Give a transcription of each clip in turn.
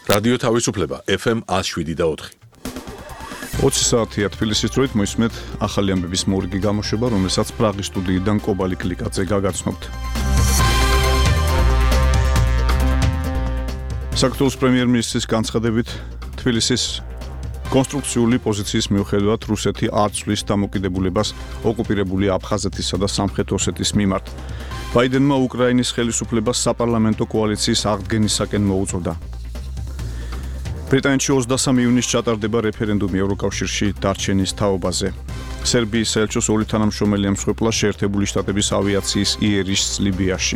რადიო თავისუფლება FM 107.4. 20 საათია თბილისის დროით მოისმენთ ახალი ამბების მორიგი გამოშვება, რომელსაც პრაღის სტუდიიდან კობალი კლიკაძე გაგაცნობთ. საქართველოს პრემიერ-მინისტრის განცხადებით თბილისის კონსტრუქციული პოზიციის მიუხედავად რუსეთი არ ცვლის დამოკიდებულებას ოკუპირებული აფხაზეთისა და სამხრეთ ოსეთის მიმართ. ბაიდენმა უკრაინის ხელისუფლებას საპარლამენტო კოალიციის აღდგენისაკენ მოუწოდა. ბრიტანეთში 23 ივნისს ჩატარდება რეფერენდუმი ევროკავშირში დარჩენის თაობაზე. სერბიის საელჩოს ორი თანამშრომელი ემსხვერპლა შეერთებული შტატების ავიაციის იერიშს ლიბიაში.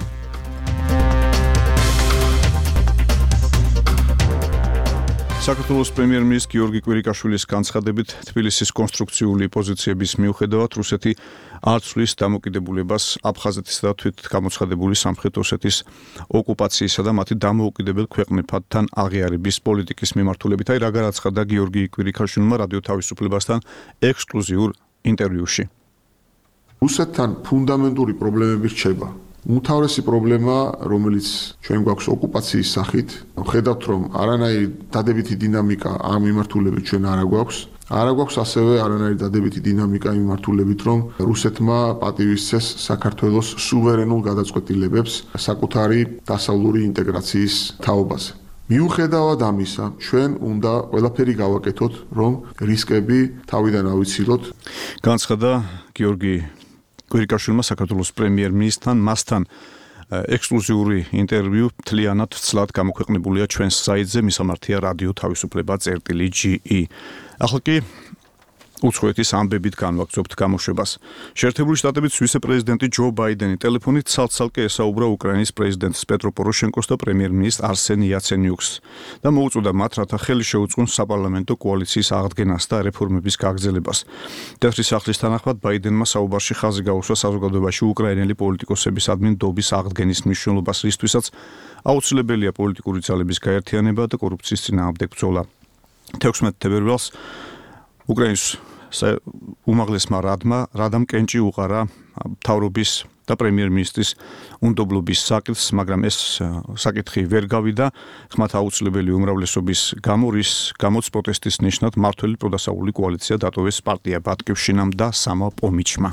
საქართველოს პრემიერ-მინისტრის გიორგი კვირიკაშვილის განცხადებით თბილისის კონსტრუქციული პოზიციების მიუხედავად რუსეთი არ ცვლის დამოკიდებულებას აფხაზეთისა და თვითგამოცხადებული სამხრეთ ოსეთის ოკუპაციისა და მათი დამოუკიდებელ ქვეყნებთან აღიარების პოლიტიკის მიმართულებით. რა განაცხადა გიორგი კვირიკაშვილმა რადიო თავისუფლებასთან ექსკლუზიურ ინტერვიუში. რუსეთთან ფუნდამენტური პრობლემები რჩება. უმთავრესი პრობლემა, რომელიც ჩვენ გვაქვს ოკუპაციის სახით, ხედავთ რომ არანაირი დადებითი დინამიკა ამ მიმართულებით ჩვენ არ გვაქვს ასევე არანაირი დადებითი დინამიკა იმ მიმართულებით, რომ რუსეთმა პატივისცეს საქართველოს სუვერენულ გადაწყვეტილებებს საკუთარი დასავლური ინტეგრაციის თაობაზე. მიუხედავად ამისა, ჩვენ უნდა ყველაფერი გავაკეთოთ, რომ რისკები თავიდან ავიცილოთ. განცხადა გიორგი კვირიკაშვილმა საქართველოს პრემიერ-მინისტრთან, მასთან ექსკლუზიური ინტერვიუ მთლიანად ცლად გამოქვეყნებულია ჩვენს საიტზე, მისამართია რადიო თავისუფლება.ge. ახლა კი უცხოეთის ამბებით განვაგრძობთ გამოშვებას. შეერთებული შტატების ვიცე-პრეზიდენტი ჯო ბაიდენი ტელეფონით ცალ-ცალკე ესაუბრა უკრაინის პრეზიდენტს პეტრო პოროშენკოს და პრემიერ-მინისტრ არსენ იაცენიუკს და მოუწოდა მათ, რათა ხელი შეუწყონ საპარლამენტო კოალიციის აღდგენას და რეფორმების გაგრძელებას. თეთრი სახლის თანახმად ბაიდენმა საუბარში ხაზი გაუსვა საზოგადოებაში უკრაინელი პოლიტიკოსების ადმინდობის აღდგენის მნიშვნელობას, რისთვისაც აუცილებელია პოლიტიკური ძალების გაერთიანება და კორუფციის წინააღმდეგ ბრძოლა. 16 თებერვალს უკრაინის უმაღლესმა რადამ კენჭი უყარა მთავრობის და პრემიერ-მინისტრის უნდობლობის საკითხს, მაგრამ ეს საკითხი ვერ გავიდა ხმათა აუცილებელი უმრავლესობის გამო, რის გამოც პროტესტის ნიშნად მმართველი პროდასავლური კოალიცია დატოვეს პარტია ბატკივშინამ და სამოპომიჩმა.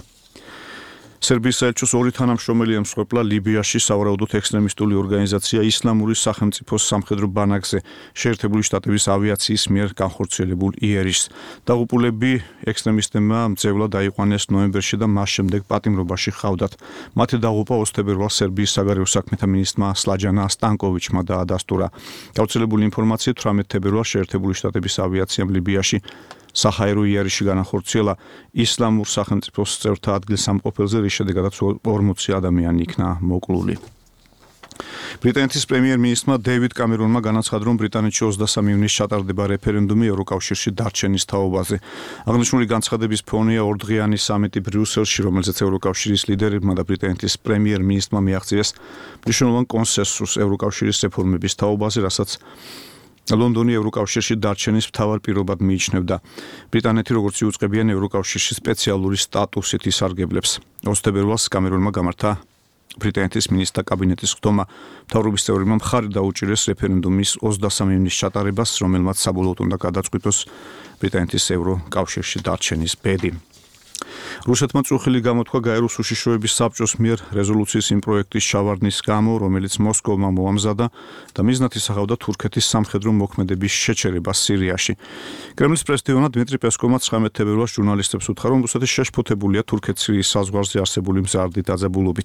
სერბიის საელჩოს ორი თანამშრომელი ემსხვერპლა ლიბიაში სავარაუდოდ ექსტრემისტული ორგანიზაცია ისლამური სახელმწიფოს სამხედრო ბანაკზე შეერთებული შტატების ავიაციის მიერ განხორციელებულ იერიშს. დაღუპულები ექსტრემისტებმა მძევლად აიყვანეს ნოემბერში და მას შემდეგ პატიმრობაში ჰყავდათ. მათი დაღუპვა 20 თებერვალს სერბიის საგარეო საქმეთა მინისტრმა სლაჯანა სტანკოვიჩმა დაადასტურა. გავრცელებული ინფორმაციით 18 თებერვალს შეერთებული შტატების ავიაციამ ლიბიაში საჰაერო იერიში განახორციელა ისლამურ სახელმწიფოს წევრთა ადგილსამყოფელზე, რის შედეგადაც 40 ადამიანი იქნა მოკლული. ბრიტანეთის პრემიერ-მინისტრმა დეივიდ კამერონმა განაცხადა, რომ ბრიტანეთში 23 ივნისს ჩატარდება რეფერენდუმი ევროკავშირში დარჩენის თაობაზე. აღნიშნული განცხადების ფონია ორდღიანი სამიტი ბრიუსელში, რომელზეც ევროკავშირის ლიდერებმა და ბრიტანეთის პრემიერ-მინისტრმა მიაღწიეს მნიშვნელოვან კონსენსუსს ევროკავშირის რეფორმების თაობაზე, რასაც ლონდონი ევროკავშირში დარჩენის მთავარ პირობად მიიჩნევდა. ბრიტანეთი, როგორც იუწყებიან ევროკავშირში სპეციალური სტატუსით ისარგებლებს. 20 თებერვალს კამერონმა გამართა ბრიტანეთის მინისტრთა კაბინეტის ხდომა. მთავრობის წევრებმა მხარი დაუჭირეს რეფერენდუმის 23 ივნისს ჩატარებას, რომელმაც საბოლოოდ უნდა გადაწყვიტოს ბრიტანეთის ევროკავშირში დარჩენის ბედი. რუსეთმა წუხილი გამოთქვა გაეროს უშიშროების საბჭოს მიერ რეზოლუციის იმ პროექტის შავარდნის გამო, რომელიც მოსკოვმა მოამზადა და მიზნად ისახავდა თურქეთის სამხედრო მოქმედების შეჩერებას სირიაში. კრემლის პრესდივნა დმიტრი პესკოვმა 19 თებერვალს ჟურნალისტებს უთხრა, რომ რუსეთი შეშფოთებულია თურქეთის საზღვარზე არსებული მზარდი დაძაბულობით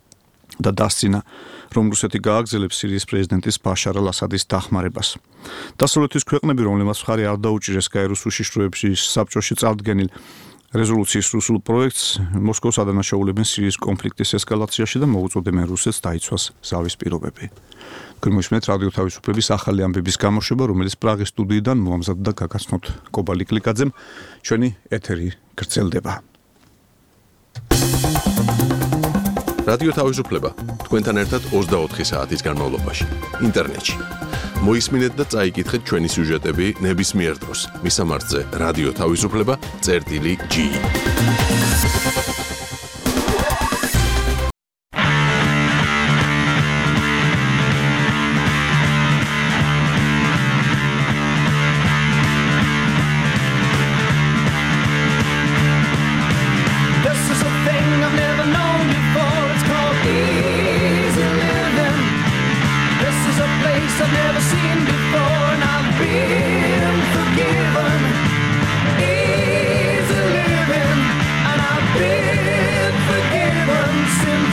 და დასცინა, რომ რუსეთი გააგრძელებს სირიის პრეზიდენტის ბაშარ ალ-ასადის დახმარებას. დასავლეთის ქვეყნები, რომლებმაც მხარი არ დაუჭირეს გაეროს უშიშროების საბჭოში წარდგენილ რეზოლუციის რუსულ პროექტს, მოსკოვს ადანაშაულებენ სირიის კონფლიქტის ესკალაციაში და მოუწოდებენ რუსეთს დაიცვას ზავის პირობები. მოისმენთ რადიო თავისუფლების ახალი ამბების გამოშვება, რომელიც პრაღის სტუდიიდან მოამზადდა გაგაცნობთ კობალი კლიკაძემ. ჩვენი ეთერი გრძელდება. რადიო თავისუფლება თქვენთან ერთად 24 საათის განმავლობაში ინტერნეტში. მოისმინეთ და წაიკითხეთ ჩვენი სიუჟეტები ნებისმიერ დროს. მისამართზე რადიო თავისუფლება.ge.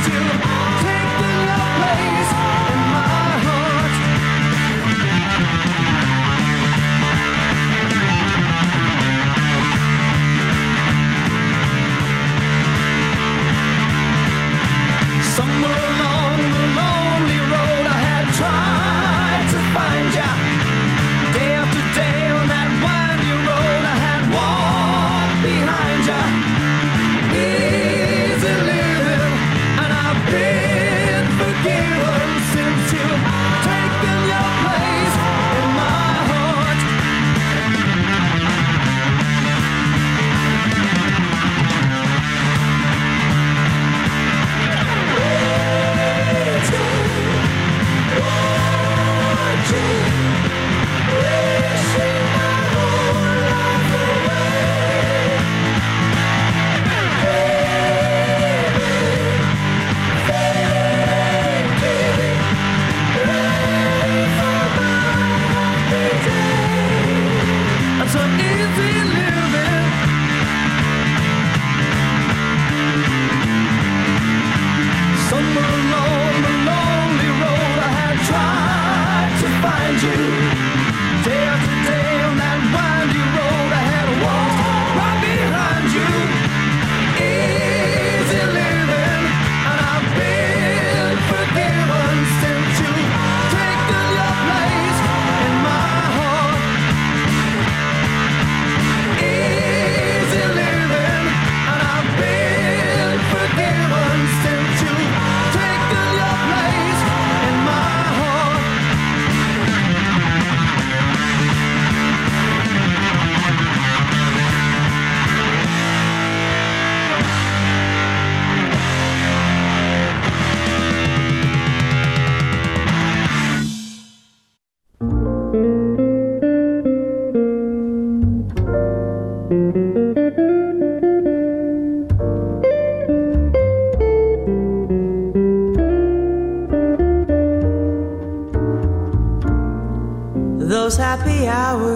Those happy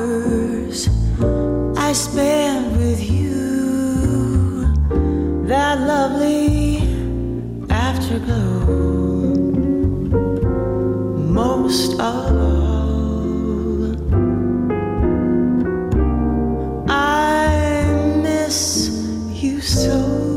hours I spent with you, that lovely afterglow, most of all, I miss you so.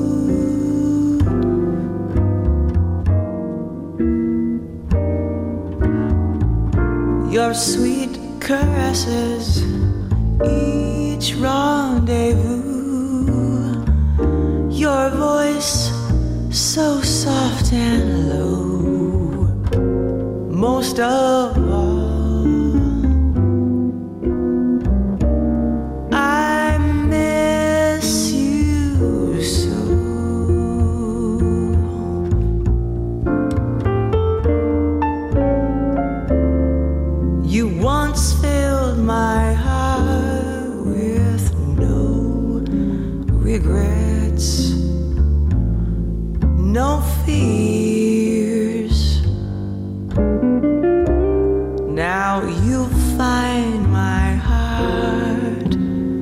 Your sweet caresses, each rendezvous, your voice so soft and low, most of all, I miss you so. You once filled my heart with no regrets, no fears. Now you find my heart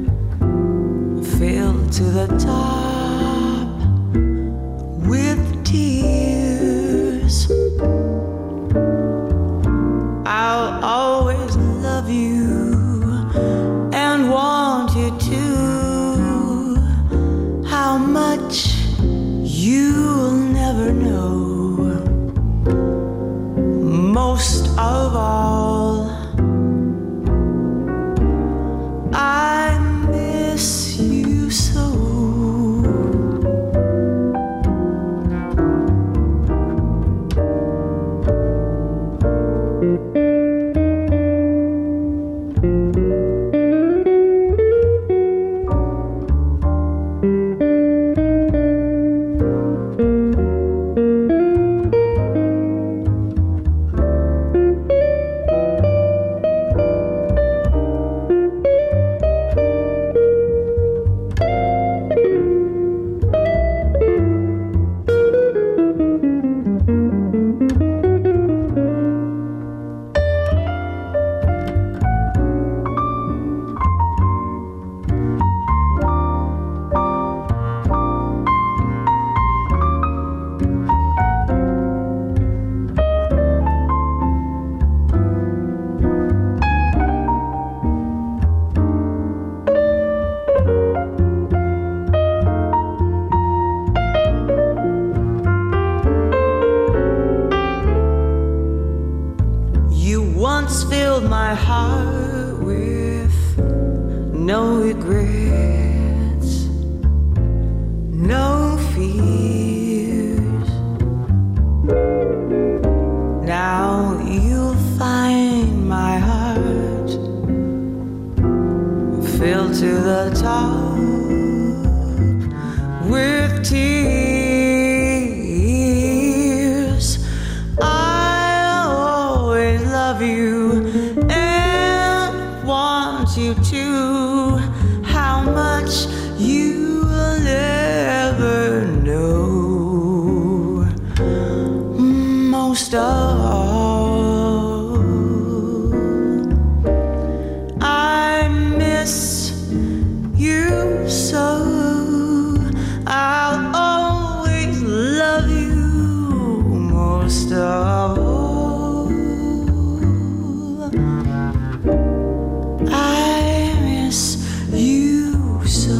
filled to the top with tears. I'll always love you and want you to. How much you'll never know. once filled my heart with no regrets, no fears. Now you'll find my heart filled to the top with tears. I'll always love you and want you to. How much you will never know. Most of all, I miss you so. I'll always love you most of all. I miss you so.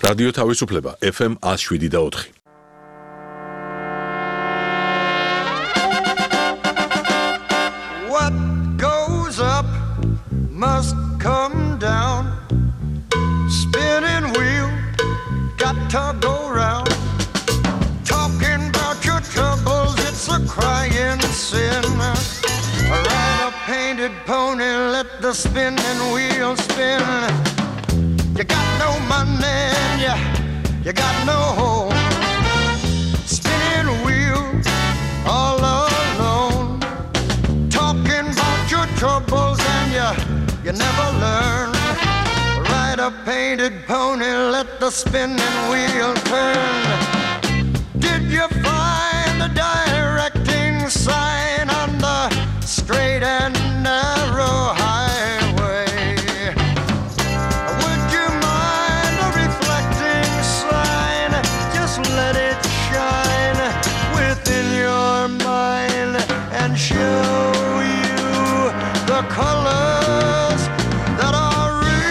რადიო თავისუფლება FM 107.4. What goes up must come down. Spinning wheel got to go round. Talking about your troubles, it's a crying sin. Ride a painted pony, let the spinning wheel spin. You got no money, you got no home. Spinning wheel all alone. Talking about your troubles and you never learn. Ride a painted pony, let the spinning wheel turn. Did you find the directing sign on the straight and narrow highway? Would you mind a reflecting sign? Just let it shine within your mind and show you the colors that are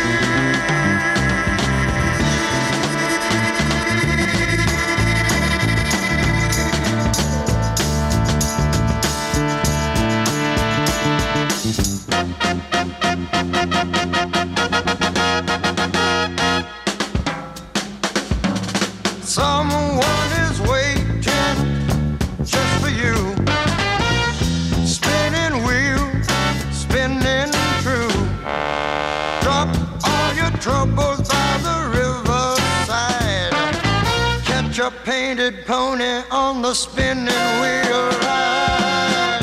someone is waiting just for you. Spinning wheel, spinning true. Drop all your troubles by the riverside. Catch a painted pony on the spinning wheel ride.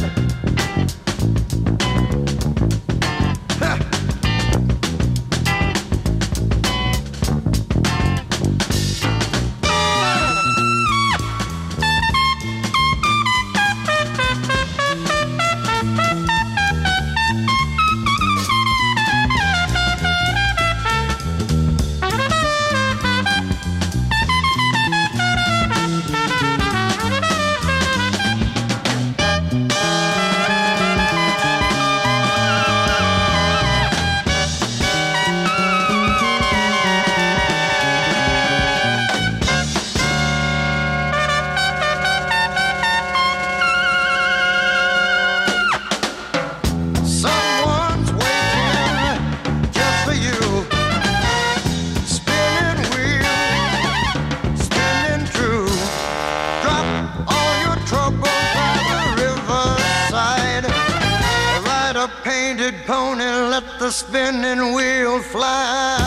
Someone's waiting just for you. Spinning wheel, spinning true. Drop all your troubles by the riverside. Ride a painted pony, let the spinning wheel fly.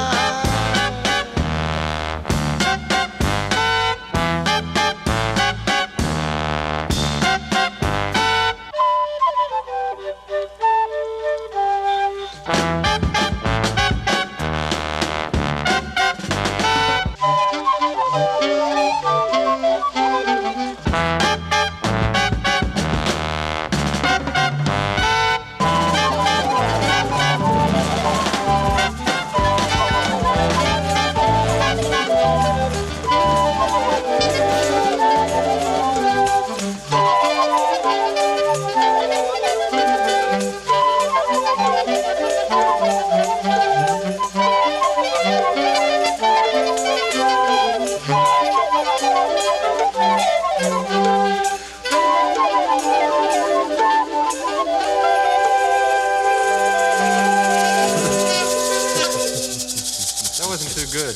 That wasn't too good.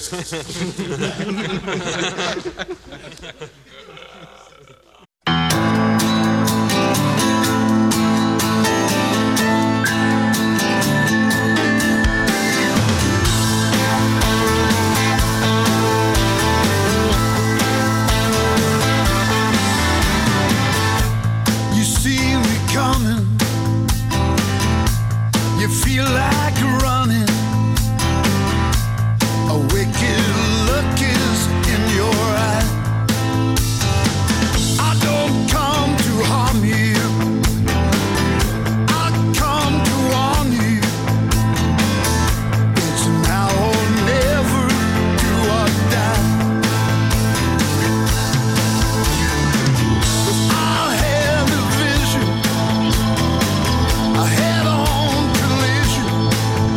You see me coming, you feel like running. A wicked look is in your eye. I don't come to harm you, I come to warn you. It's now or never, do or die. I had a vision, a head-on collision.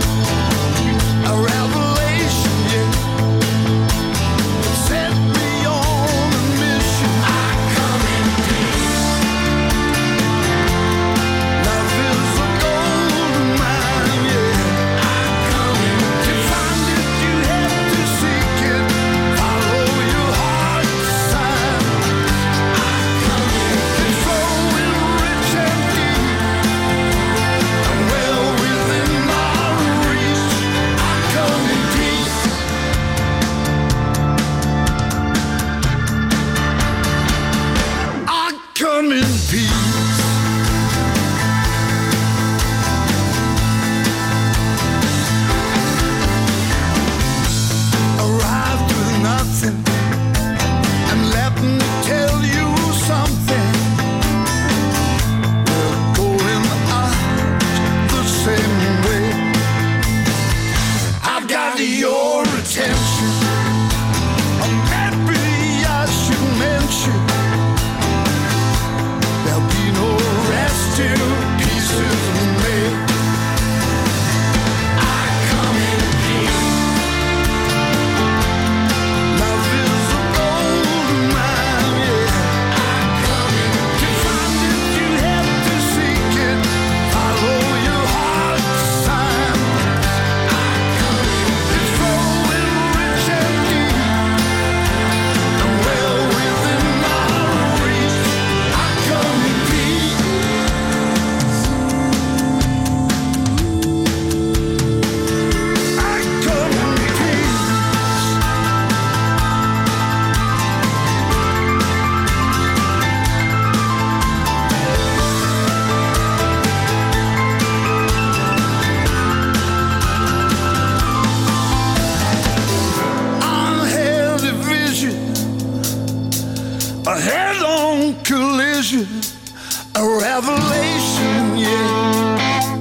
vision, a revelation, yeah.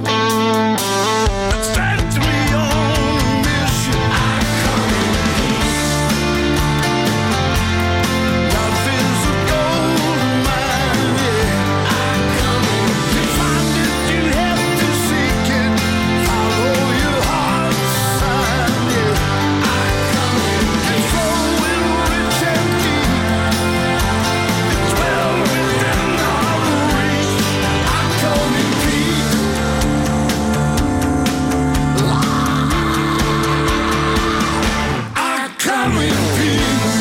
It sent me on a mission. I come in peace. Life is a gold mine, yeah. I come in peace. To find it, you have to seek it. Follow your heart's sign, yeah. I come in peace. It's flowing rich and deep. It's well within our reach. I come in peace. I come in peace.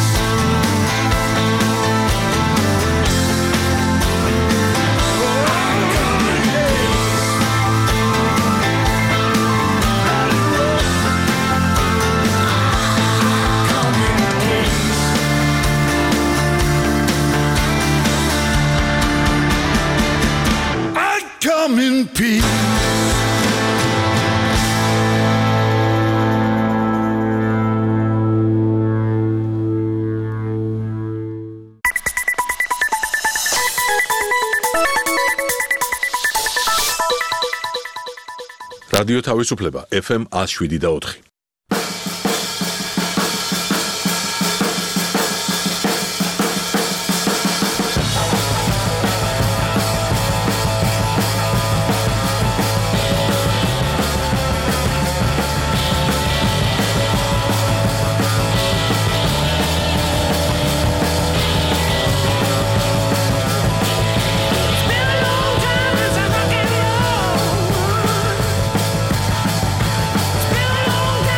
I come in peace. რადიო თავისუფლება FM 107.4. It's been a long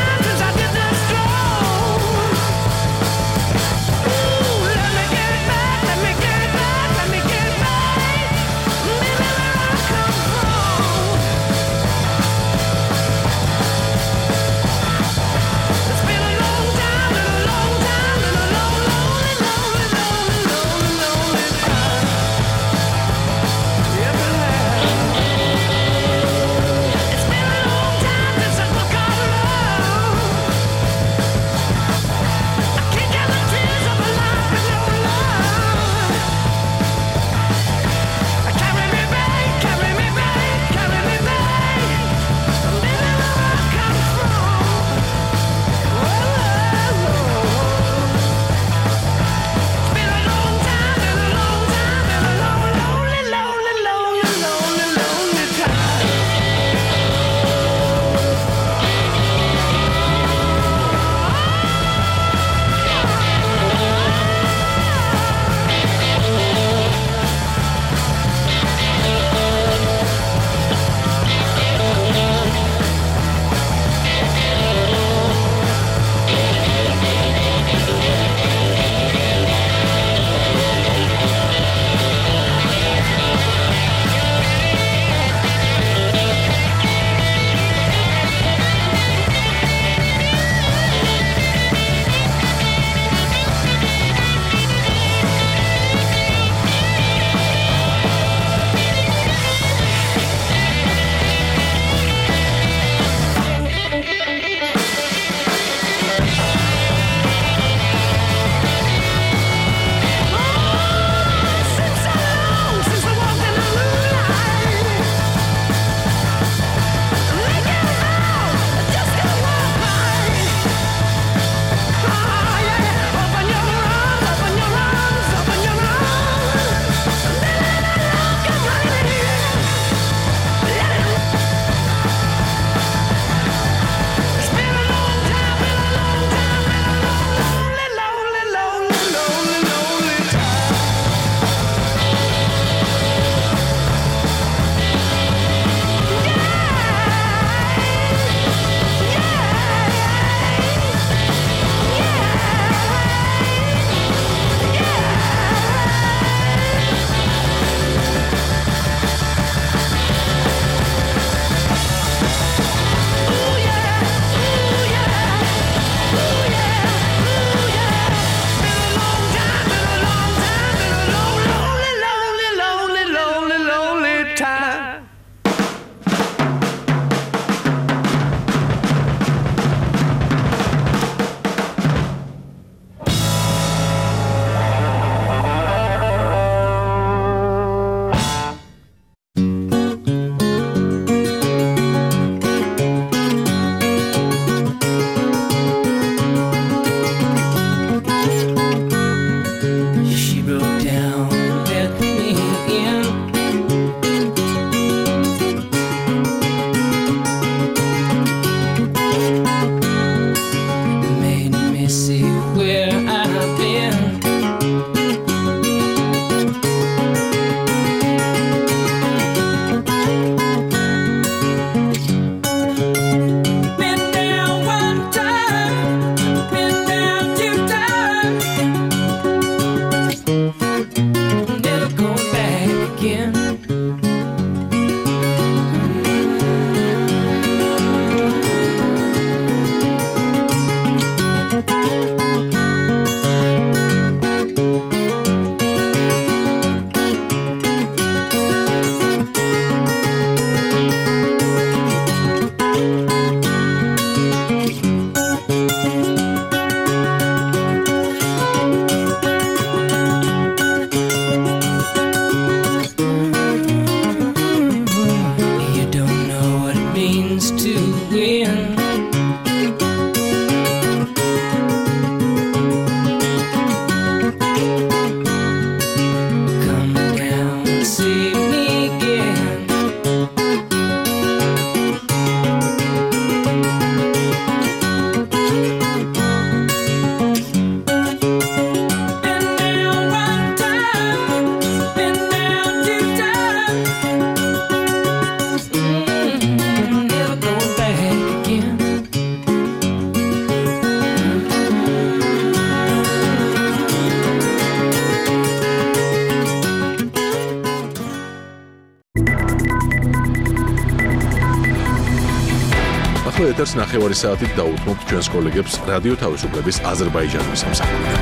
ახლა ეთერს ნახევარი საათით დაუთმობთ ჩვენს კოლეგებს რადიო თავისუფლების აზერბაიჯანის სამსახურიდან.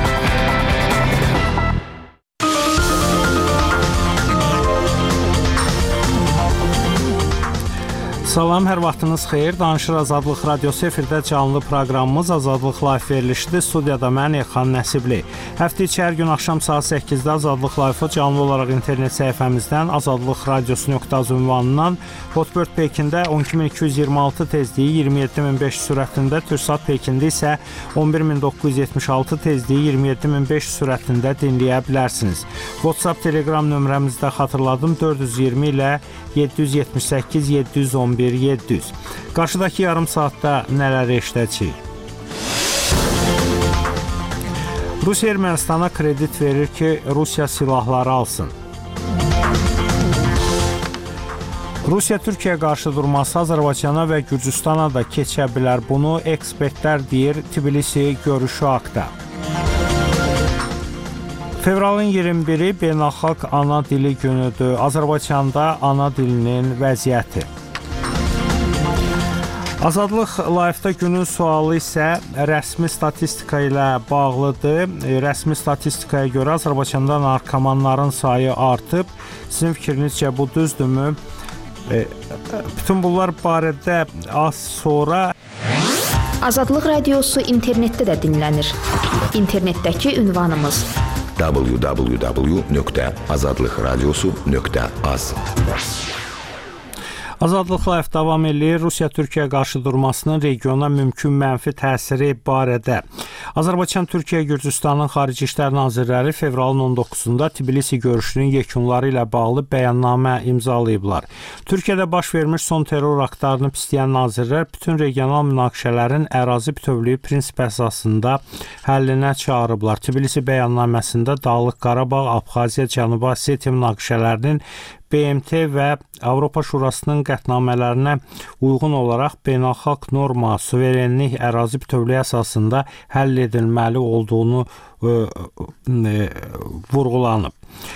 Salam, hər vaxtınız xeyir. Danışır Azadlıq Radiosu efirdə canlı proqramımız Azadlıq Live verilişidir. Studiyada mən Elxan Nəsibli. Həftə içi hər gün axşam saat 8-də Azadlıq Live-ı canlı olaraq internet səhifəmizdən azadlıqradiosu.az ünvanından Hotbird Pekində 12226 tezliyi 27500 sürətində, Türksat Pekində isə 11976 tezliyi 27500 sürətində dinləyə bilərsiniz. WhatsApp Telegram nömrəmizdə xatırladım 420 ilə 778 711 700. Qarşıdakı yarım saatda nələr eşidəcəyik? Rusiya Ermənistana kredit verir ki, Rusiya silahları alsın. Rusiya Türkiyə qarşı durması Azərbaycana və Gürcüstana da keçə bilər. Bunu ekspertlər deyir Tbilisi görüşü haqqında. Fevralın 21-i Beynəlxalq Ana Dili günüdür. Azərbaycanda ana dilinin vəziyyəti. Azadlıq Live-da günün sualı isə rəsmi statistika ilə bağlıdır. Rəsmi statistikaya görə Azərbaycanda narkomanların sayı artıb. Sizin fikrinizcə bu düzdürmü? Bütün bunlar barədə az sonra Azadlıq Radiosu internetdə də dinlənir. İnternetdəki ünvanımız www.azadlıqradiosu.az. Azadlıq Live davam edir. Rusiya Türkiyə qarşı durmasının regiona mümkün mənfi təsiri barədə. Azərbaycan, Türkiyə, Gürcüstanın Xarici İşlər Nazirləri fevralın 19-da Tbilisi görüşünün yekunları ilə bağlı bəyannamə imzalayıblar. Türkiyədə baş vermiş son terror aktlarını pisləyən nazirlər bütün regional münaqişələrin ərazi bütövlüyü prinsip əsasında həllinə çağırıblar. Tbilisi bəyannaməsində Dağlıq Qarabağ, Abxaziya, Cənubi Osetiya münaqişələrinin BMT və Avropa Şurasının qətnamələrinə uyğun olaraq beynəlxalq norma, suverenlik, ərazi bütövlüyü əsasında həll edilməli olduğunu vurğulanıb.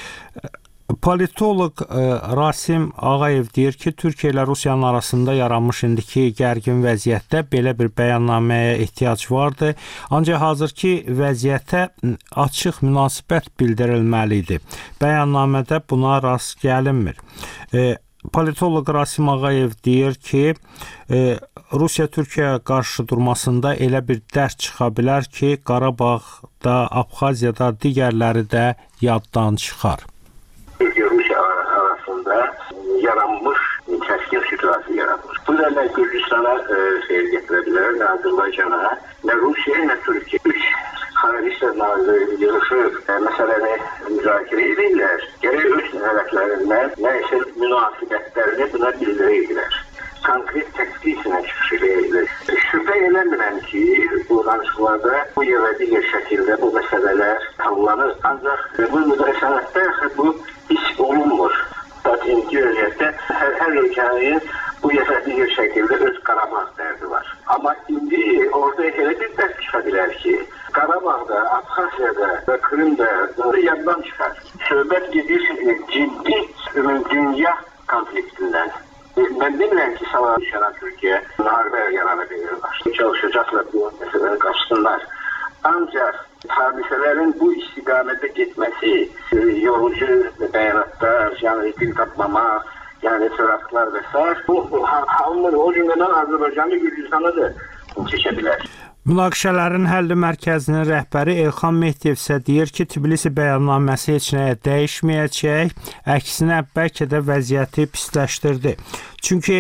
Politoloq Rasim Ağayev deyir ki, Türkiyə ilə Rusiyanın arasında yaranmış indiki gərgin vəziyyətdə belə bir bəyannaməyə ehtiyac vardı. Ancaq hazırki vəziyyətə açıq münasibət bildirilməli idi. Bəyannamədə buna rast gəlinmir. Politoloq Rasim Ağayev deyir ki, Rusiya Türkiyə qarşı durmasında elə bir dərd çıxa bilər ki, Qarabağda, Abxaziyada digərləri də yaddan çıxar. Türkiye-Rusya arasında yaranmış keskin situasyon yaratmış. Bu nedenle Gürcistan'a seyir getirebilirler, ne Azerbaycan'a, ne Rusya'ya, ne Türkiye. Üç Xarici İşlər Nazirləri yığışıb məsələni müzakirə edirlər. Gərək öz hərəklərindən nə isə münasibətlərini buna bildirəyirlər. Konkret təkliflə çıxış edirlər. Şübhə eləmirəm ki, bu danışıqlarda bu yerə digər şəkildə bu məsələlər tanımlanır. Ancaq bu müdaxilədə bu hiç olunmur. Zaten görüntüde her ülkenin bu yasaklı şekilde öz Qarabağ derdi var. Ama şimdi orada hele bir dert çıkabilir ki Qarabağ'da, Abxaziyada ve Kırım'da bunları yandan çıkar. Söhbət gedir ciddi dünya konfliktinden. Ben demirəm ki, savaşan Türkiye müharibə yaranabilirler. Çalışacaklar bu meseleleri karşısınlar. Ancaq hadisələrin bu istiqamətə getməsi, yorucu bəyanatlar, yəni dil tapmama, yəni sıraxlar və s. bu halını o cümlədən Azərbaycanı, Gürcüstanı da çəkə bilər. Münaqişələrin həlli mərkəzinin rəhbəri Elxan Mehdiyev isə deyir ki, Tbilisi bəyannaməsi heç nəyə dəyişməyəcək, əksinə bəlkə də vəziyyəti pisləşdirdi. Çünki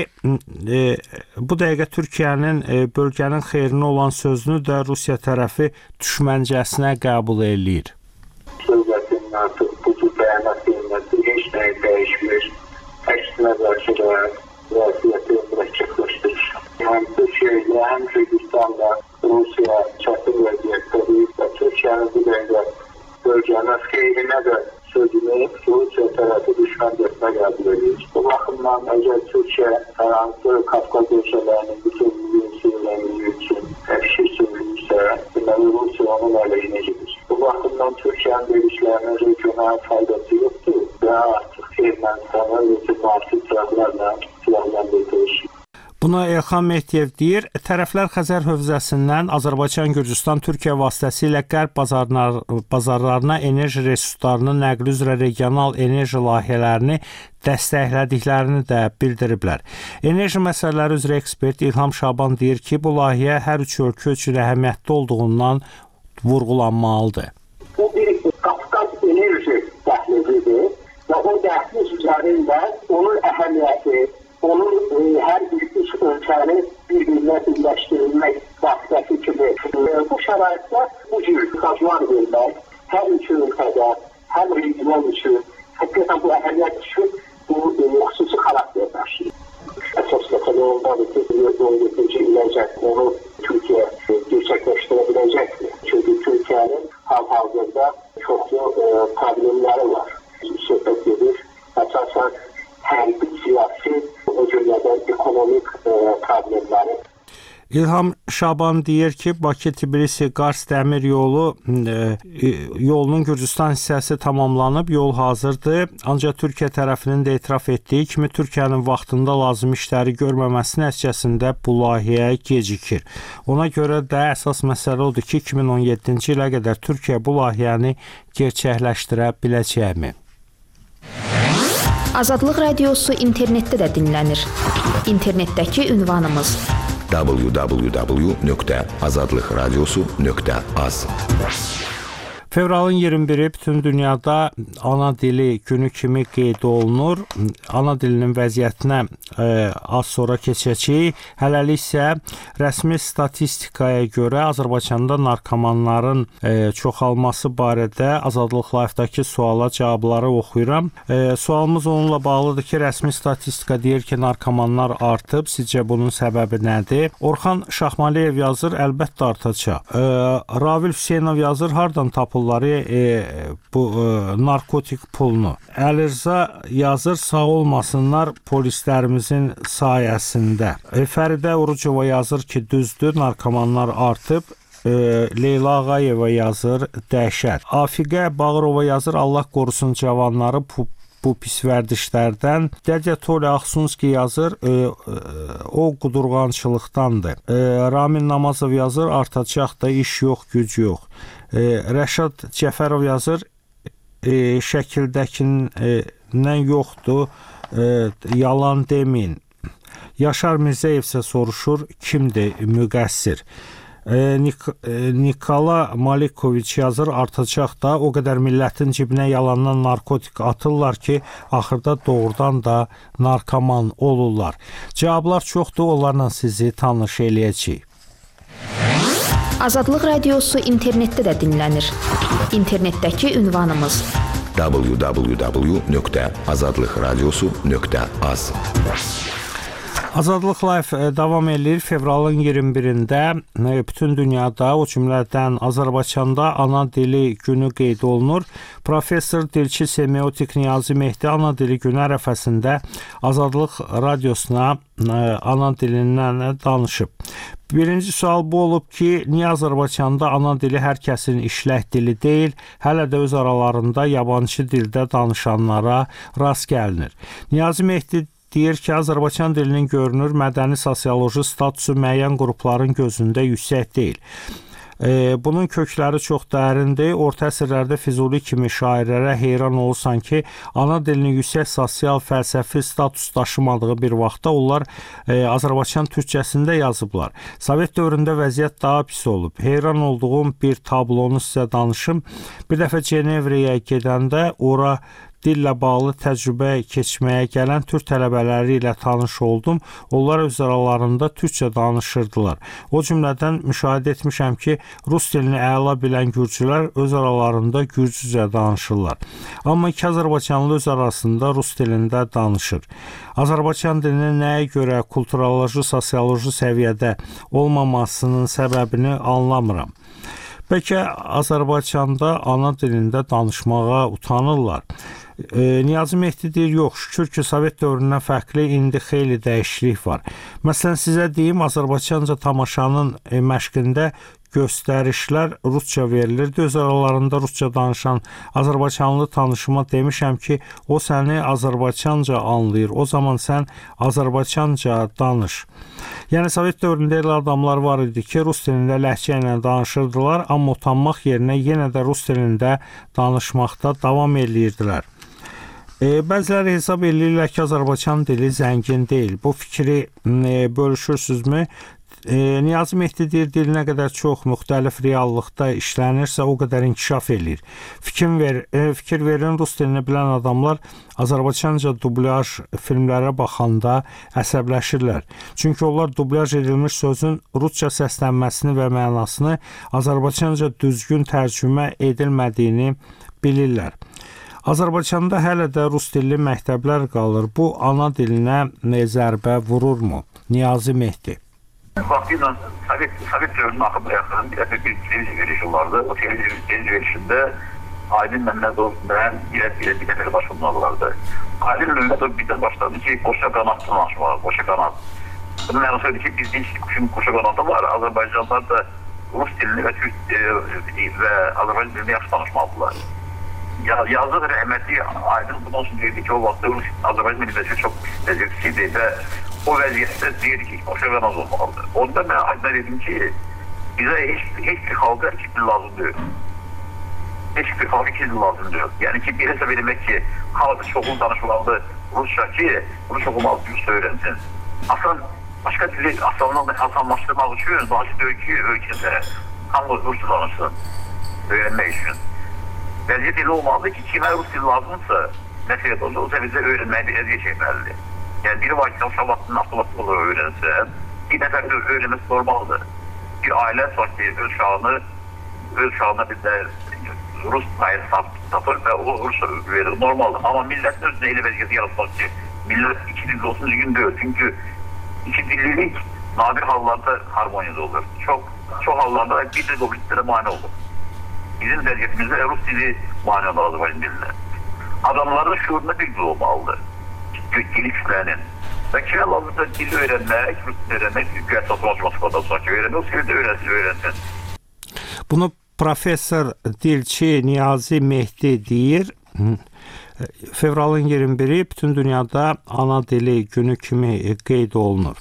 bu dəqiqə Türkiyənin bölgənin xeyrinə olan sözünü də Rusiya tərəfi düşməncəsinə qəbul eləyir. Sözlətin artıq bu bəyanat edilməsi heç nəyə dəyişmir, əksinə bəlkə də vəziyyəti mürəkkəbləşdirir. Həm Türkiyə ilə, həm Gürcüstanla Rusiya çətin vəziyyətdədir və Türkiyənin bu dəqiqə bölgənin xeyrinə də sözünü Rusiya tərəfi düşmən dəstə qəbul edir. Bu baxımdan əgər Türkiyə hər hansı Qafqaz ölkələrinin bütünlüyü, suverenliyi üçün təşkil sürülürsə, deməli Rusiya onun əleyhinə gedir. Bu baxımdan Türkiyənin verilişlərinin regional faydası yoxdur və artıq Ermənistana müasir silahlarla silahlandırılır. Buna Elxan Mehdiyev deyir, tərəflər Xəzər hövzəsindən Azərbaycan, Gürcüstan, Türkiyə vasitəsilə qərb bazarlarına enerji resurslarının nəqli üzrə regional enerji layihələrini dəstəklədiklərini də bildiriblər. Enerji məsələləri üzrə ekspert İlham Şaban deyir ki, bu layihə hər üç ölkə üçün əhəmiyyətli olduğundan vurğulanmalıdır. Bu bir Qafqaz enerji dəhlizidir və o dəhliz üzərində onun əhəmiyyəti, onun hər bir üç ölkəni bir-birinə birləşdirilmək vasitəsi kimi. Bu şəraitdə bu cür qazlar vermək hər üç ölkədə, həm regional üçün, həqiqətən bu əhəmiyyət üçün bu xüsusi xarakter daşıyır. Əsas məsələ ondadır ki, 17-ci iləcək onu Türkiyə gerçəkləşdirə biləcəkdir. Çünki Türkiyənin hal-hazırda çoxlu problemləri var. Söhbət edir, əsasən hərbi, siyasi, o cümlədən ekonomik problemləri. İlham Şaban deyir ki, Bakı-Tbilisi-Qars dəmir yolunun Gürcüstan hissəsi tamamlanıb, yol hazırdır. Ancaq Türkiyə tərəfinin də etiraf etdiyi kimi Türkiyənin vaxtında lazım işləri görməməsi nəticəsində bu layihə gecikir. Ona görə də əsas məsələ odur ki, 2017-ci ilə qədər Türkiyə bu layihəni gerçəkləşdirə biləcəkmi? Azadlıq Radiosu internetdə də dinlənir. İnternetdəki ünvanımız www.azadlıqradiosu.az. Fevralın 21-i bütün dünyada ana dili günü kimi qeyd olunur. Ana dilinin vəziyyətinə az sonra keçəcəyik. Hələlik isə rəsmi statistikaya görə Azərbaycanda narkomanların çoxalması barədə Azadlıq Live-dakı suala cavabları oxuyuram. Sualımız onunla bağlıdır ki, rəsmi statistika deyir ki, narkomanlar artıb. Sizcə bunun səbəbi nədir? Orxan Şahmaliyev yazır, əlbəttə artacaq. Ravil Hüseynov yazır, hardan tapılır bu narkotik pulunu. Əlirza yazır, sağ olmasınlar polislərimizin sayəsində. Fəridə Orucova yazır ki, düzdür, narkomanlar artıb. Leyla Ağayeva yazır, dəhşət. Afiqə Bağırova yazır, Allah qorusun cavanları bu pis vərdişlərdən. Dədyə Toli Axsunski yazır, o qudurğançılıqdandır. Ramin Namazov yazır, artacaq da iş yox, güc yox. Rəşad Cəfərov yazır, şəkildəkindən yoxdur, yalan deməyin. Yaşar Mirzəyev isə soruşur, kimdir müqəssir? Nikola Malikoviç yazır, artacaq da, o qədər millətin cibinə yalandan narkotik atırlar ki, axırda doğrudan da narkoman olurlar. Cavablar çoxdur, onlarla sizi tanış eləyəcəyik. Azadlıq Radiosu internetdə də dinlənir. İnternetdəki ünvanımız www.azadlıqradiosu.az. Azadlıq Live davam edir. Fevralın 21-də bütün dünyada, o cümlədən Azərbaycanda ana dili günü qeyd olunur. Professor dilçi semiotik Niyazi Mehdi ana dili günü ərəfəsində Azadlıq Radiosuna ana dilindən danışıb. Birinci sual bu olub ki, niyə Azərbaycanda ana dili hər kəsin işlək dili deyil, hələ də öz aralarında yabancı dildə danışanlara rast gəlinir. Niyazi Mehdi deyir ki, Azərbaycan dilinin görünür mədəni sosioloji statusu müəyyən qrupların gözündə yüksək deyil. Bunun kökləri çox dərindir. Orta əsrlərdə Füzuli kimi şairlərə heyran olursan ki, ana dilinin yüksək sosial fəlsəfi status daşımadığı bir vaxtda onlar Azərbaycan türkcəsində yazıblar. Sovet dövründə vəziyyət daha pis olub. Heyran olduğum bir tablonu sizə danışım. Bir dəfə Cenevrəyə gedəndə ora dillə bağlı təcrübə keçməyə gələn türk tələbələri ilə tanış oldum. Onlar öz aralarında türkcə danışırdılar. O cümlədən müşahidə etmişəm ki, rus dilini əla bilən gürcülər öz aralarında gürcücə danışırlar. Amma iki azərbaycanlı öz arasında rus dilində danışır. Azərbaycan dilinin nəyə görə kulturoloji, sosioloji səviyyədə olmamasının səbəbini anlamıram. Bəlkə Azərbaycanda ana dilində danışmağa utanırlar. Niyazi Mehdi deyir, yox, şükür ki, Sovet dövründən fərqli indi xeyli dəyişiklik var. Məsələn, sizə deyim, Azərbaycanca tamaşanın məşqində göstərişlər rusca verilirdi. Öz aralarında rusca danışan azərbaycanlı tanışıma demişəm ki, o səni azərbaycanca anlayır. O zaman sən azərbaycanca danış. Yəni Sovet dövründə elə adamlar var idi ki, rus dilində ləhcə ilə danışırdılar, amma utanmaq yerinə yenə də rus dilində danışmaqda davam edirdilər. Bəziləri hesab edirlər ki, Azərbaycan dili zəngin deyil. Bu fikri bölüşürsünüzmü? Niyazi Mehdi deyir, dil nə qədər çox müxtəlif reallıqda işlənirsə, o qədər inkişaf eləyir. Fikir verin, rus dilini bilən adamlar Azərbaycanca dublyaj filmlərə baxanda əsəbləşirlər. Çünki onlar dublyaj edilmiş sözün rusca səslənməsini və mənasını Azərbaycanca düzgün tərcümə edilmədiyini bilirlər. Azərbaycanda hələ də rus dilli məktəblər qalır. Bu, ana dilinə zərbə vururmu? Niyazi Mehdi. Vaxtıyla Sovet dövrünün axırına yaxın bir televiziya verişi vardı. O televiziya verişində Aydın Məmmədov mən bir dəfə başvurmalardı. Aydın Məmmədov birdən başladı ki, qoşa qanat danışmağa, qoşa qanat. Bunun mənası ki, biz deyik qoşa qanatı var. Azərbaycanlılar da rus dilini və Azərbaycan dilini yaxşı danışmalıdırlar. Yazıq rəhmətli Aydın bundan sonra deyirdi ki, o vaxtda Azərbaycan dilində çox vəziyyətsizdir və o vəziyyətdə deyir ki, qoşa qanat olmalıdır. Onda mən Aydın'a dedim ki, bizə heç bir xalqa iki dil lazım deyil. Heç bir xalqa iki dil lazım deyil. Yəni ki, bir hesab eləmək ki, xalq çoxlu danışmalı rusca ki, bunu çoxlu rusca öyrənsin. Başqa dili asanlaşdırmaq üçün lazım ki, ölkədə hamı rusca danışsın, öyrənmək üçün. Vəziyyət elə olmalıdır ki, kimə rus dili lazımsa, məsələn, o səviyyə öyrənməyə bir əziyyət çəkməlidir. Yəni, biri var ki, uşaqlarının avtomatik olaraq öyrənsə, bir nəfər öyrənməsi normaldır. Bir ailə var ki, öz uşağına bir də rus payı tapır və o rus verir, normaldır. Amma millətin özünə elə vəziyyəti yaratmaq ki, millət iki dilli olsun düzgün deyil. Çünki iki dillilik nadir hallarda harmoniyada olur. Çox hallarda bir dil obliqlərə mane olur. Bizim vəziyyətimizdə rus dili mane olur Azərbaycan dilinə. Adamların şuurunda bir dil olmalıdır. Dili kütlənin. Və kimə lazımsa dili öyrənmək, rus dili öyrənmək, güya matematik sanki öyrənmək, o seviyədə öyrənsin. Bunu professor dilçi Niyazi Mehdi deyir. Fevralın 21-i bütün dünyada ana dili günü kimi qeyd olunur.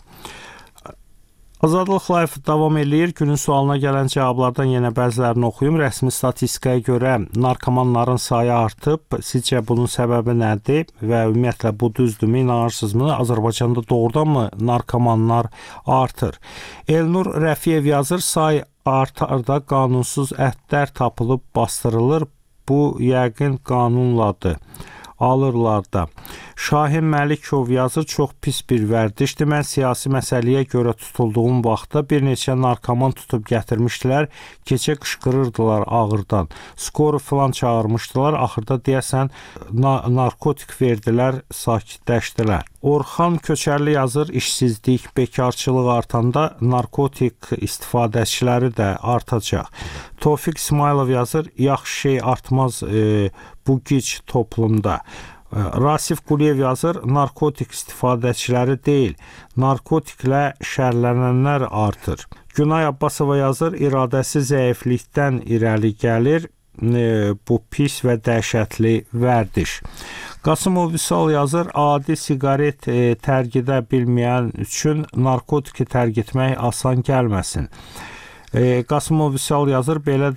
Azadlıq Live davam eləyir. Günün sualına gələn cavablardan yenə bəzilərini oxuyum. Rəsmi statistikaya görə narkomanların sayı artıb. Sizcə bunun səbəbi nədir və ümumiyyətlə bu düzdürmü, inanırsınızmı? Azərbaycanda doğrudanmı narkomanlar artır? Elnur Rəfiyev yazır, say artarda qanunsuz ətlər tapılıb bastırılır. Bu yəqin qanunladır. Alırlar da. Şahin Məlikov yazır, çox pis bir vərdişdir. Mən siyasi məsələyə görə tutulduğum vaxtda bir neçə narkoman tutub gətirmişdilər. Gecə qışqırırdılar ağırdan. Skoru falan çağırmışdılar. Axırda deyəsən narkotik verdilər, sakitləşdilər. Orxan Köçərli yazır, işsizlik, bekarçılıq artanda narkotik istifadəçiləri də artacaq. Tofiq İsmailov yazır, yaxşı şey artmaz bu gic toplumda. Rasif Quliyev yazır, narkotik istifadəçiləri deyil, narkotiklə şərlənənlər artır. Günay Abbasova yazır, iradəsi zəiflikdən irəli gəlir, bu pis və dəhşətli vərdiş. Qasımov Vüsal yazır, adi siqaret tərgidə bilməyən üçün narkotiki tərk etmək asan gəlməsin. Qasımov Vüsal yazır, belə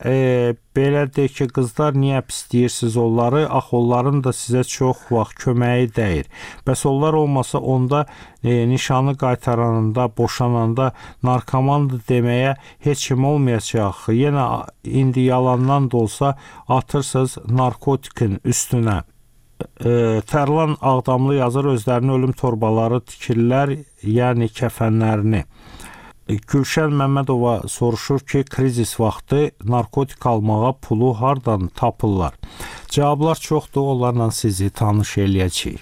deyək ki, qızlar niyə pisləyirsiniz onları? Axı onların da sizə çox vaxt köməyi dəyir. Bəs onlar olmasa onda nişanı qaytaranında, boşananda narkomandır deməyə heç kim olmayacaq. Yenə indi yalandan da olsa atırsınız narkotikin üstünə. Tərlan Ağdamlı yazır, özlərini ölüm torbaları tikirlər, yəni kəfənlərini. Gülşən Məmmədova soruşur ki, krizis vaxtı narkotik almağa pulu hardan tapırlar? Cavablar çoxdur, onlarla sizi tanış eləyəcəyik.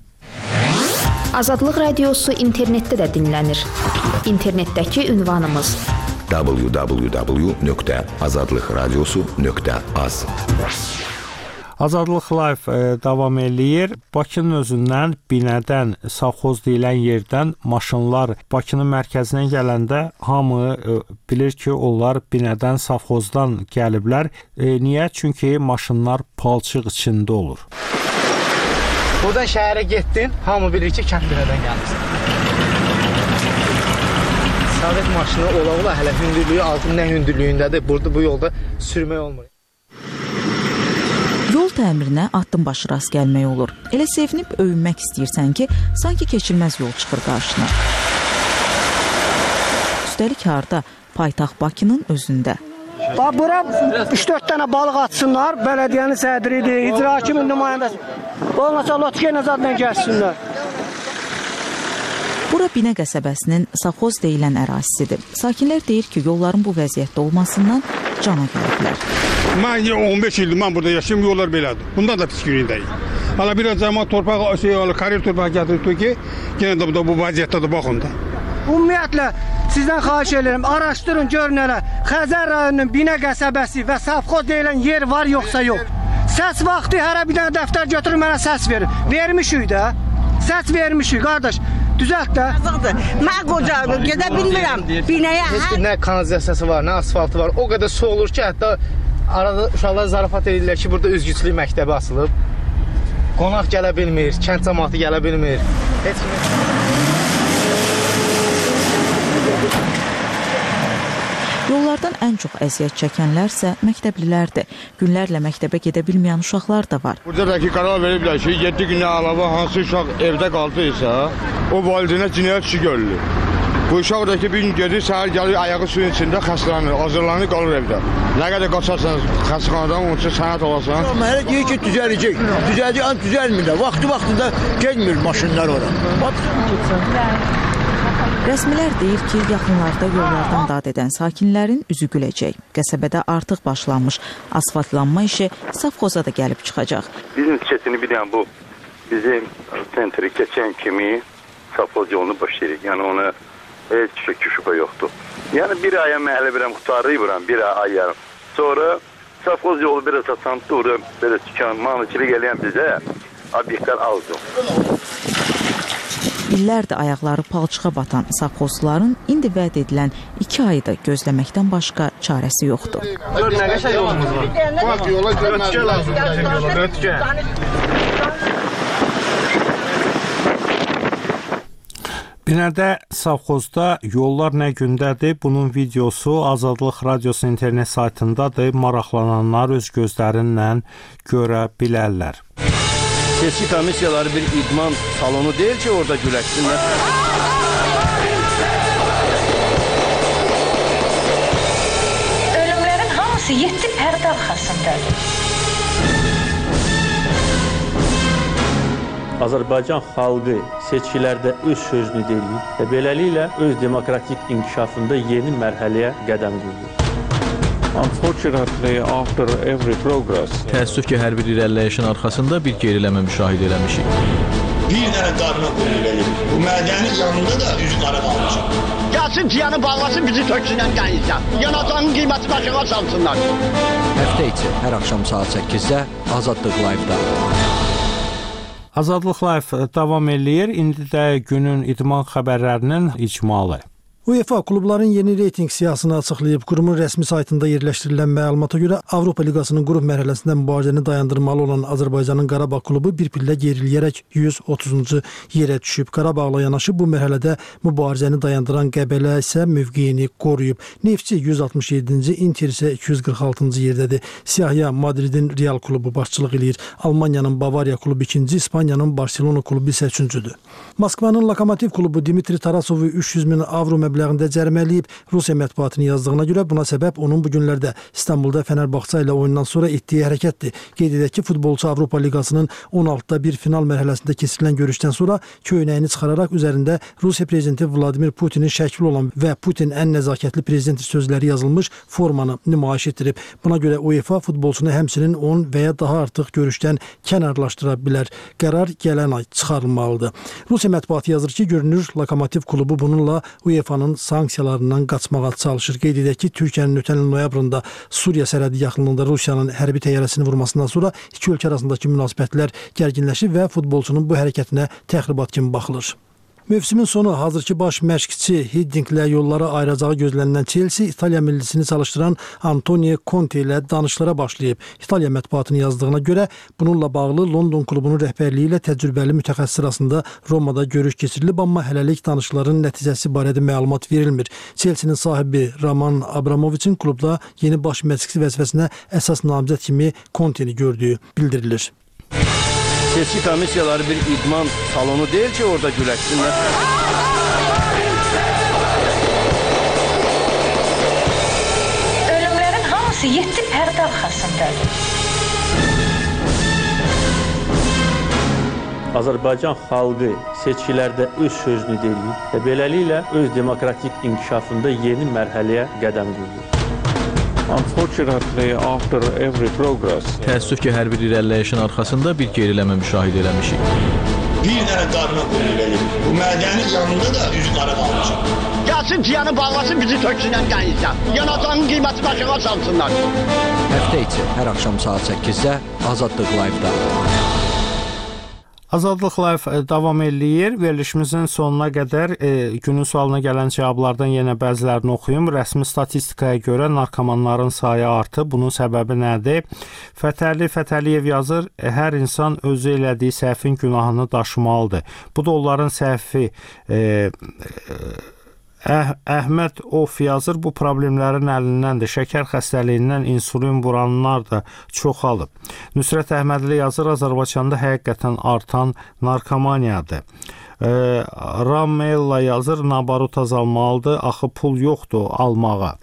Azadlıq Radiosu internetdə də dinlənir. İnternetdəki ünvanımız www.azadlıqradiosu.az. Azadlıq Live davam eləyir. Bakının özündən Binədən, Savxoz deyilən yerdən maşınlar Bakının mərkəzinə gələndə hamı bilir ki, onlar Binədən, Savxozdan gəliblər. Niyə? Çünki maşınlar palçıq içində olur. Buradan şəhərə getdin, hamı bilir ki, kənd Binədən gəlirsən. Sovet maşını ola-ola hələ hündürlüyü altın nə hündürlüyündədir. Burada bu yolda sürmək olmur. Yol təmirinə addım başı rast gəlmək olur. Elə sevinib övünmək istəyirsən ki, sanki keçilməz yol çıxır qarşına. Üstəlik harda? Paytaxt Bakının özündə. Bura 3-4 dənə balıq atsınlar, bələdiyyənin sədridir, icra hakimin nümayəndəsi. Olmasa Lotkeyn azadla gəlsinlər. Bura Binə qəsəbəsinin Savxoz deyilən ərazisidir. Sakinlər deyir ki, yolların bu vəziyyətdə olmasından cana gəliblər. Mən 15 ildir mən burada yaşayım, yollar belədir. Bundan da pis günündəyik. Hala biraz zaman torpaq, karir torpaq gətirdik ki, yenə də bu vəziyyətdə də baxın da. Ümumiyyətlə, sizdən xahiş edirəm, araşdırın, görün elə. Xəzər rayonunun Binə qəsəbəsi və Savxoz deyilən yer var, yoxsa yox. Səs vaxtı hərə bir dənə dəftər götürün, mənə səs verin. Vermişik də, səs vermişik, qardaş. Düzelt də. Mən qocayım, gedə bilmirəm. Binəyə nə kanalizasiyası var, nə asfaltı var. O qədər su olur ki, hətta arada uşaqlar zarafat edirlər ki, burada üzgüçülük məktəbi asılıb. Qonaq gələ bilmir, kənd cəmaatı gələ bilmir. Heç kim. Yollardan ən çox əziyyət çəkənlərsə məktəblilərdir. Günlərlə məktəbə gedə bilməyən uşaqlar da var. Burada da ki, qərar veriblər ki, 7 günə əlavə hansı uşaq evdə qaldısa, o valideynə cinayət işi görülür. Bu uşaq da ki, bir gün gedir, səhər gəlir, ayağı suyun içində xəstələnir, hazırlanır, qalır evdə. Nə qədər qaçarsan xəstəxanadan, onun üçün sənət olasan. Hələ deyir ki, düzələcək. Düzələcək, amma düzəlmir də. Vaxtında getmir maşınlar ora. Rəsmilər deyir ki, yaxınlarda yollardan dad edən sakinlərin üzü güləcək. Qəsəbədə artıq başlanmış asfaltlanma işi Savxoza da gəlib çıxacaq. Bizim keçini bilən bu, bizim sentri keçən kimi Savxoz yolunu başlayırıq. Yəni ona heç şübhə yoxdur. Yəni bir aya məhəllə birəm qutarıyıbıram, bir ay yarım. Sonra Savxoz yolu biraz asandı, orada belə çıkan, malıçilik eləyən bizə obyektlər aldı. İllərdir ayaqları palçığa batan savxozluların indi vəd edilən 2 ayda gözləməkdən başqa çarəsi yoxdur. Nə qəşəng yolumuz var. Bax, yola görməkə lazımdır. Ötkə. Binədə, Savxozda yollar nə gündədir? Bunun videosu Azadlıq Radiosu internet saytındadır. Maraqlananlar öz gözlərinlə görə bilərlər. Seçki komissiyaları bir idman salonu deyil ki, orada güləşsinlər. Ölümlərin hamısı 7 pərdə arxasındadır. Azərbaycan xalqı seçkilərdə öz sözünü deyir və beləliklə öz demokratik inkişafında yeni mərhələyə qədəm qoyur. Unfortunately, after every progress, təəssüf ki, hər bir irəliləyişin arxasında bir geriləmə müşahidə eləmişik. Bir dənə qarına qoyulur. Bu mədənin yanında da üzü qara qalmışıq. Gəlsin ciyanı bağlasın, bizi töksünən gəlirsən. Yanacağın qiyməti başına salsınlar. Həftə içi hər axşam saat 8-də Azadlıq Live-da. Azadlıq Live davam eləyir. İndi də günün idman xəbərlərinin icmalı. UEFA klubların yeni reyting siyahısını açıqlayıb. Qurumun rəsmi saytında yerləşdirilən məlumata görə Avropa Liqasının qrup mərhələsində mübarizəni dayandırmalı olan Azərbaycanın Qarabağ klubu bir pillə geriləyərək 130-cu yerə düşüb. Qarabağla yanaşı bu mərhələdə mübarizəni dayandıran Qəbələ isə mövqeyini qoruyub. Neftçi 167-ci, Inter isə 246-cı yerdədir. Siyahıya Madridin Real klubu başçılıq eləyir. Almaniyanın Bavariya klubu 2-ci, İspaniyanın Barcelona klubu isə 3-cüdür. Moskvanın Lokomotiv klubu Dimitri Tarasovu 300.000 avro məbləğində cərimələyib. Rusiya mətbuatının yazdığına görə buna səbəb onun bu günlərdə İstanbulda Fənərbağça ilə oyundan sonra etdiyi hərəkətdir. Qeyd edək ki, futbolçu Avropa Liqasının 16-da bir final mərhələsində keçirilən görüşdən sonra köynəyini çıxararaq üzərində Rusiya prezidenti Vladimir Putinin şəkli olan və Putin ən nəzakətli prezident sözləri yazılmış formanı nümayiş etdirib. Buna görə UEFA futbolçunu həmçinin 10 və ya daha artıq görüşdən kənarlaşdıra bilər. Qərar gələn ay çıxarılmalıdır. Rusiya mətbuatı yazır ki, görünür Lokomotiv klubu bununla UEFA-nın Rusiyanın sanksiyalarından qaçmağa çalışır. Qeyd edək ki, Türkiyənin ötən il noyabrında Suriya sərhədi yaxınlığında Rusiyanın hərbi təyyarəsini vurmasından sonra iki ölkə arasındakı münasibətlər gərginləşib və futbolçunun bu hərəkətinə təxribat kimi baxılır. Mövsümün sonu hazırki baş məşqçi Hiddinqlə yolları ayıracağı gözlənilən Chelsea İtaliya millisini çalışdıran Antonio Conte ilə danışıqlara başlayıb. İtaliya mətbuatının yazdığına görə bununla bağlı London klubunun rəhbərliyi ilə təcrübəli mütəxəssis arasında Romada görüş keçirilib, amma hələlik danışıqların nəticəsi barədə məlumat verilmir. Chelsea-nin sahibi Roman Abramoviçin klubda yeni baş məşqçi vəzifəsinə əsas namizəd kimi Conte-ni gördüyü bildirilir. Seçki komissiyaları bir idman salonu deyil ki, orada güləşsinlər. Ölümlərin hamısı 7 pərdə arxasındadır. Azərbaycan xalqı seçkilərdə öz sözünü deyir və beləliklə öz demokratik inkişafında yeni mərhələyə qədəm qoyur. Unfortunately, after every progress, Təəssüf ki, hər bir irəliləyişin arxasında bir geriləmə müşahidə eləmişik. Bir dənə qadına qulluq edir. Bu mədənin yanında da üzü qara qalmışam. Gəlsin ciyanı bağlasın, bizi töksünən qəyinsə. Yanacağın qiyməti başına salsınlar. Həftə içi hər axşam saat 8-də Azadlıq Live-da. Azadlıq Live davam eləyir. Verilişimizin sonuna qədər günün sualına gələn cavablardan yenə bəzilərini oxuyum. Rəsmi statistikaya görə narkomanların sayı artıb. Bunun səbəbi nədir? Fətəliyev yazır, hər insan özü elədiyi səhvin günahını daşımalıdır. Bu da onların səhvi. Əhməd Of yazır, bu problemlərin əlindən şəkər xəstəliyindən insulin vuranlar da çoxalıb. Nüsrət Əhmədli yazır, Azərbaycanda həqiqətən artan narkomaniyadır. Ramella yazır, nabarut azalmalıdır, axı pul yoxdur almağa.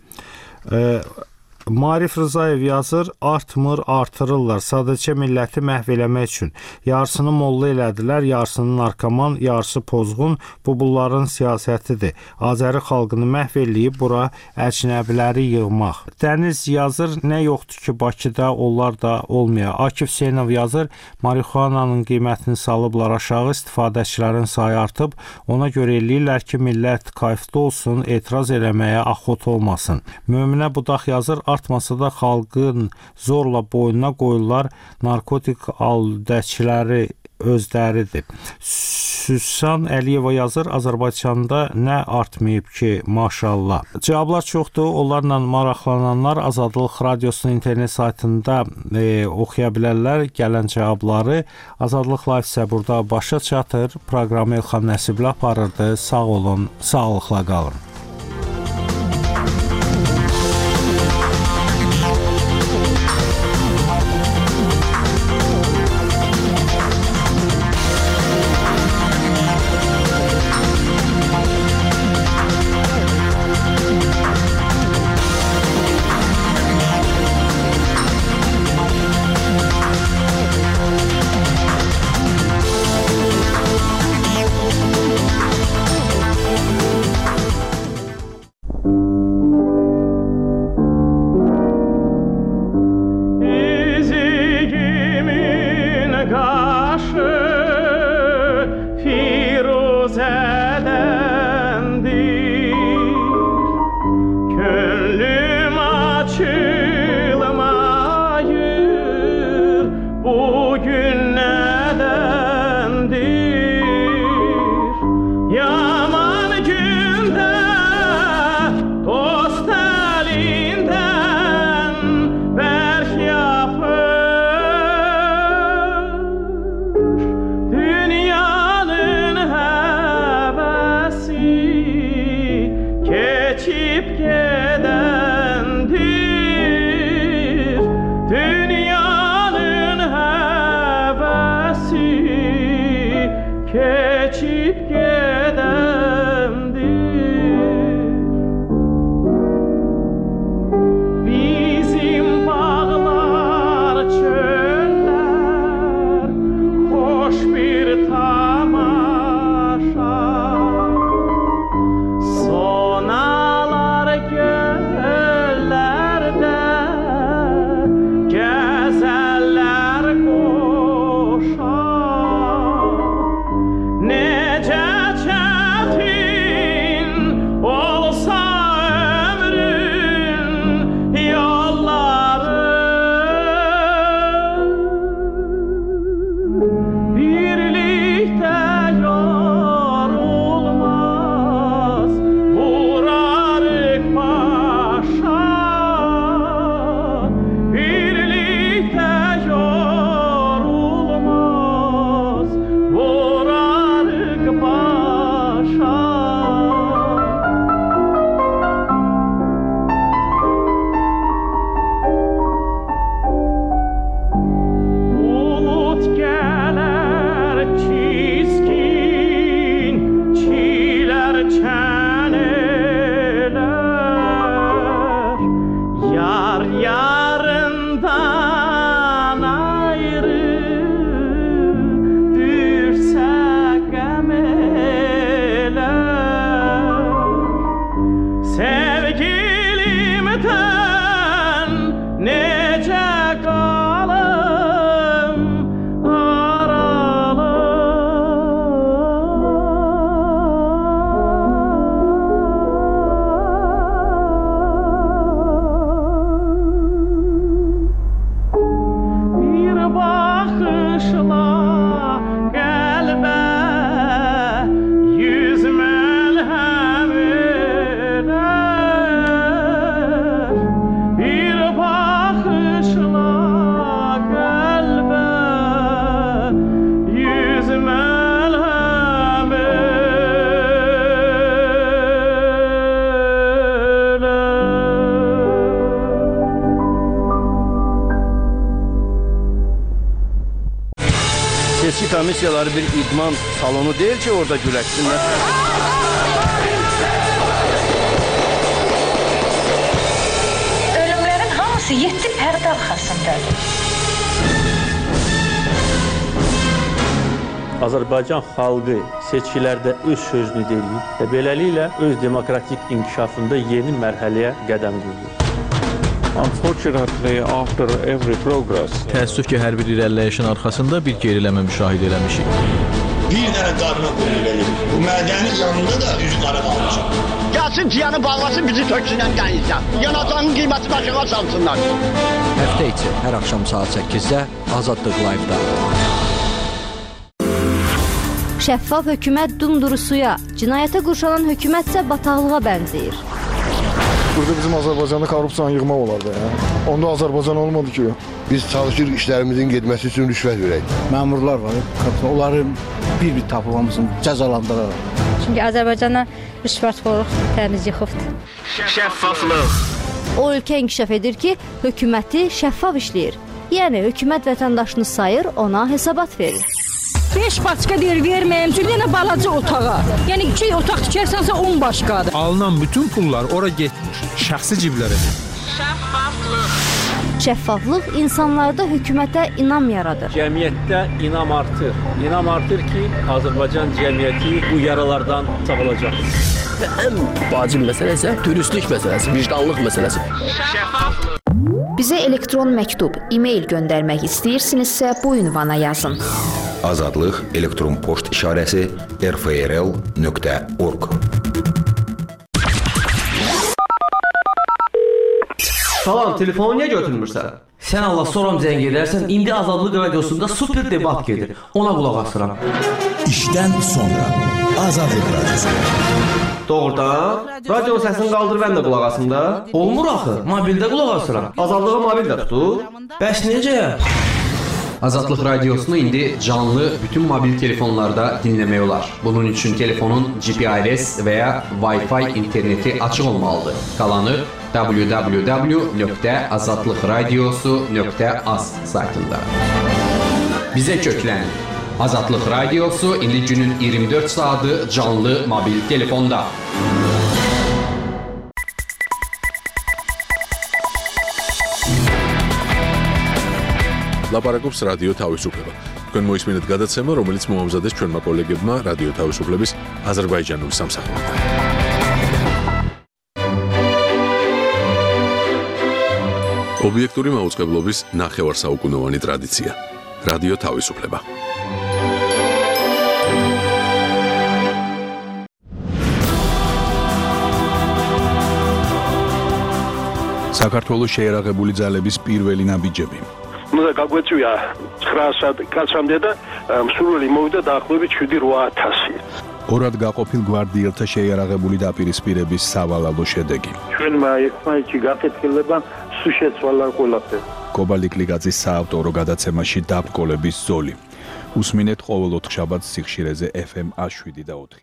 Marif Rızayev yazır, artmır, artırırlar. Sadəcə milləti məhv eləmək üçün. Yarısını molla elədilər, yarısını narkoman, yarısı pozğun. Bu bunların siyasətidir. Azəri xalqını məhv eləyib bura əcnəbiləri yığmaq. Dəniz yazır, nə yoxdur ki Bakıda, onlar da olmuyor. Akif Hüseynov yazır, marihuananın qiymətini salıblar aşağı, istifadəçilərin sayı artıb. Ona görə eləyirlər ki, millət kayıfda olsun, etiraz eləməyə axot olmasın. Möminə Budaq yazır, artmasa da xalqın zorla boynuna qoyurlar, narkotik aldəçiləri özləridir. Süsan Əliyeva yazır, Azərbaycanda nə artmayıb ki, maşallah. Cavablar çoxdur, onlarla maraqlananlar Azadlıq Radiosunun internet saytında oxuya bilərlər gələn cavabları. Azadlıq Live isə burada başa çatır. Proqramı Elxan Nəsibli aparırdı. Sağ olun, sağlıqla qalın. komissiyaları bir idman salonu değil ki orada güləşsinlər. Ölümlərin hamısı 7 pərdə arxasındadır. Azərbaycan xalqı seçkilərdə öz sözünü deyir və beləliklə öz demokratik inkişafında yeni mərhələyə qədəm qoyur. Unfortunately, after every progress, Təəssüf ki, hər bir irəliləyişin arxasında bir geriləmə müşahidə eləmişik. Bir dənə qadına qulluq edir. Bu mədənin yanında da üzü qara qalmışam. Gəlsin tiyanı bağlasın bizi töksünən dənizdən. Yanacağın qiyməti başına salsınlar. Həftə içi hər axşam saat 8-də Azadlıq Live-da. Şəffaf hökumət dumdurusuya, cinayətə qurşanan hökumətsə bataqlığa bənzəyir. Burada bizim Azərbaycanda korrupsiyanı yığmaq olardı ya. Onda Azərbaycan olmadı ki. Biz çalışırıq işlərimizin getməsi üçün rüşvət verək. Məmurlar var, onları bir-bir tapıb hamısını cəzalandıraraq. Çünki Azərbaycana rüşvətxorluq təmiz yıxıbdır. Şəffaflıq. O ölkə inkişaf edir ki, hökuməti şəffaf işləyir. Yəni hökumət vətəndaşını sayır, ona hesabat verir. 5 başqa deyir verməyim, çünki yenə balaca otağa. Yəni 2 otaq tikərsənsə 10 başqadır. Alınan bütün pullar ora getmir, şəxsi ciblərə. Şəffaflıq. Şəffaflıq insanlarda hökumətə inam yaradır. Cəmiyyətdə inam artır. İnam artır ki, Azərbaycan cəmiyyəti bu yaralardan sağalacaq. Və ən vacib məsələ isə dürüstlük məsələsi, vicdanlıq məsələsi. Şəffaflıq. Bizə elektron məktub, e-mail göndərmək istəyirsinizsə bu ünvana yazın. Azadlıq elektron poçt işarəsi rfrl.org. Salam, telefonu niyə götürmürsən? Sən Allah soram zəng edərsən, indi Azadlıq radiosunda super debat gedir. Ona qulaq asıram. İşdən sonra Azadlıq radiosu. Doğrudan? Radio səsini qaldır, mən də qulaq asım da. Olmur axı, mobildə qulaq asıram. Azadlığı mobildə tutur. Bəs necə? Azadlıq radiosunu indi canlı bütün mobil telefonlarda dinləmək olar. Bunun üçün telefonun GPRS və ya Wi-Fi interneti açıq olmalıdır. Qalanı www.azadlıqradiosu.az saytında. Bizə köklənin. Azadlıq radiosu indi günün 24 saatı canlı mobil telefonda. ლაპარაკობს რადიო თავისუფლება. თქვენ მოისმინეთ გადაცემა, რომელიც მოამზადეს ჩვენმა კოლეგებმა რადიო თავისუფლების აზერბაიჯანული სამსახურიდან. ობიექტური მაუწყებლობის ნახევარსაუკუნოვანი ტრადიცია. რადიო თავისუფლება. საქართველოს შეერაღებული ძალების პირველი ნაბიჯები. უნდა გაგვეწვია 900 კაცამდე და მსურველი მოვიდა დაახლოებით 7-8000. ორად გაყოფილ გვარდიელთა შეიარაღებული დაპირისპირების სავალალო შედეგი. ჩვენმა ერთმანეთში გაკეთილება სულ შეცვალა ყველაფერი. კობალტ კლიკაძის საავტორო გადაცემაში დაბრკოლების ზოლი. უსმინეთ ყოველ 4 შაბათს სიხშირეზე FM 107 და 4.